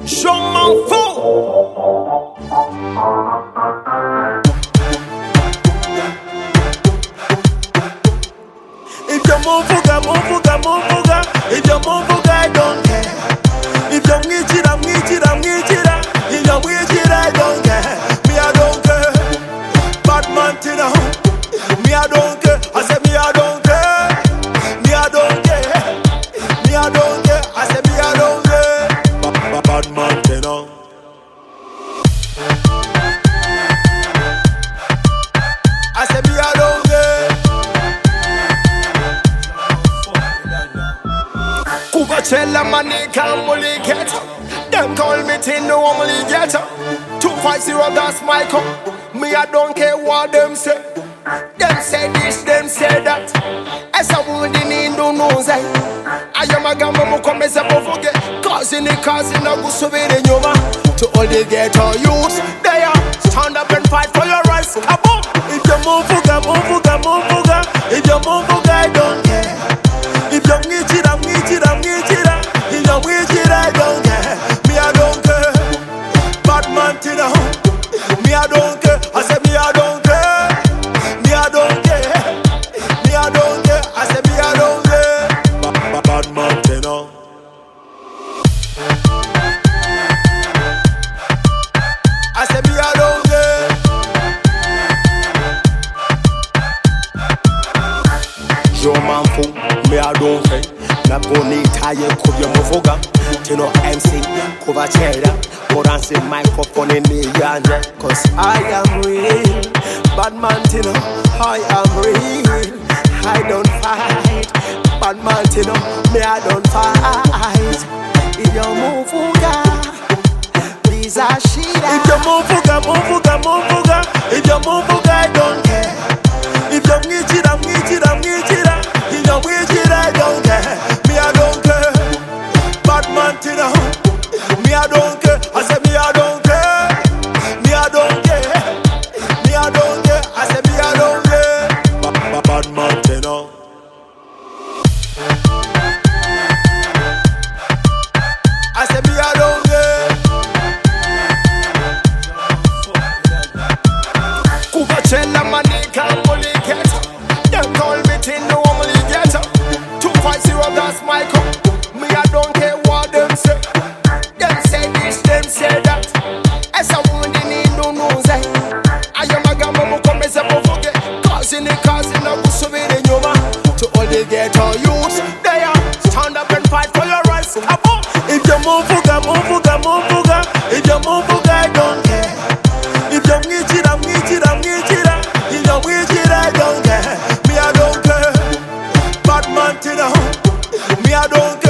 Je m'en fous. If you're move, if you're move, I don't care. If you're need it, if you're need it, I don't care. Me, I don't care. Bad man, Tina. Me, I don't care. I said, me, I don't care. Me, I don't care. Me, I don't care. I said, me, I don't care. Bad man, Tina. I said, me, I don't care. Cella money can't bully get. Them call me tin no only get. 250 that's my cup. Me I don't care what them say. Them say this, them say that. As I wouldn't need no nose. I am a gamma mo come as a forget. Causing a go so very in your man. To all the ghetto youths, they are stand up and fight for your rights. Come on. If you move, if you move, I don't care. If you need it, I don't care. Me, I don't care. Bad man, Tina. Me, I don't care. I said, me, I don't care. Me, I don't care. Me, I don't care. I said, me, I don't care. Bad man, Tina. I said, me, I don't care. Je m'en fous. Me, I don't care. Na boni taye kubyo muvuga Tino MC kuba chera Moransi microphone in the yanja Cause I am real Bad man Tino I am real I don't fight Bad man Tino Me I don't fight If you muvuga These are shida If you muvuga If you muvuga I don't care If you ngichira If you ngichira I don't care Me I don't care, bad man Tina. Me I don't care, I said me I don't care. Me I don't care, me I don't care. I said me I don't care. Bad man Tina. I said me I don't care. Cubachella money can't bully get. Them call me tin no only get. 250 that's my cup. Me I don't care what them say. Them say this, them say that. As I wouldn't need no nose. I am a gamma mo come as a forget. Causing a go so very in your man. To all the ghetto youths, they are stand up and fight for your rights. Come on. If you move, if you move, I don't care. If you need it, if you need it, I don't care. Me I don't care. Bad man Tina. Me I don't